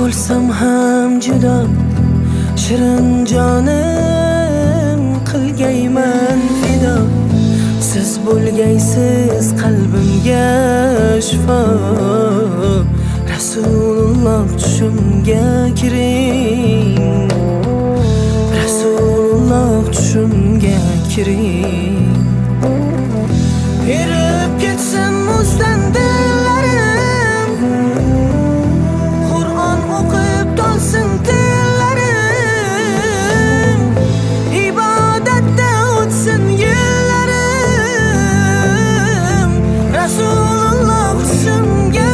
bo'lsam ham judo shirin jonim qilgayman fido. Siz bo'lgaysiz qalbimga shifo. Rasululloh tushimga kiring, Rasululloh tushimga kiring. Erib ketsin muzdan dillarim, Qur'on o'qib tolsin tillarim, ibodatda o'tsin yillarim. Rasululloh tushimga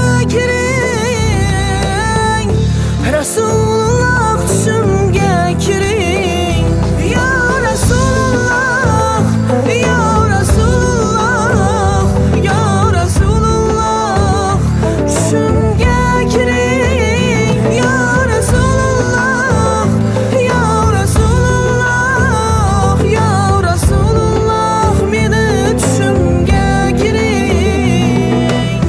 kiring, Rasululloh tushimga kiring. Ya Rasululloh, ya Rasululloh, ya Rasululloh tushimga kiring. Ya Rasululloh, ya Rasululloh, ya Rasululloh meni tushimga kiring.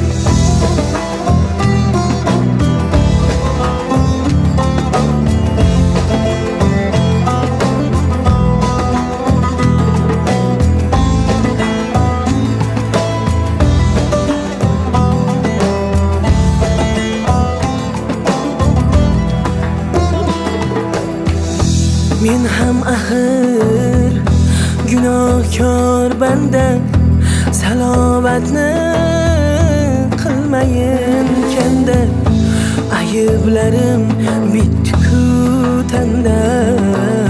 Men ham axir gunohkor banda, salovatni qilmayin kanda. Ayblarim bitdi-ku tanda.